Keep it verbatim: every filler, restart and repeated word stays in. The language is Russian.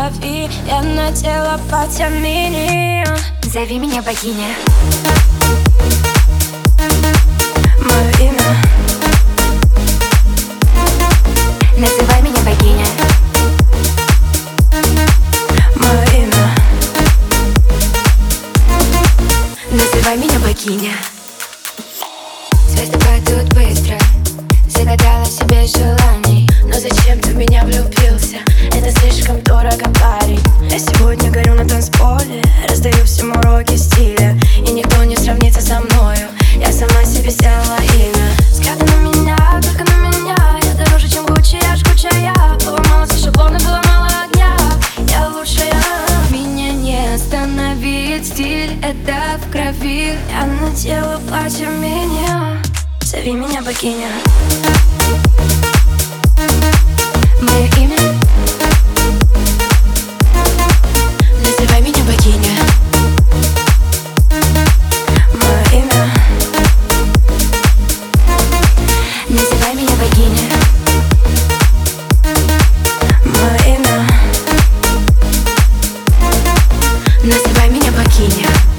крови, я надела платье мини. Зови меня богиня. Мое имя. Называй меня богиня. Мое имя. Называй меня богиня. Звезды падают быстро, загадала себе желаний. Но зачем ты в меня влюбился? Это слишком дорого, парень. Я сегодня горю на танцполе, раздаю всем уроки стиля, и никто не сравнится со мною. Я сама себе сделала имя. Взгляды на меня, только на меня. Я дороже, чем Гуччи, я жгучая. Было мало шаблона, было мало огня. Я лучшая. Меня не остановит стиль, это в крови. Я надела платье меня. Зови меня богиня. Мое имя. Называй меня богиня. Мое имя. Называй меня богиня. Мое имя. Называй меня богиня.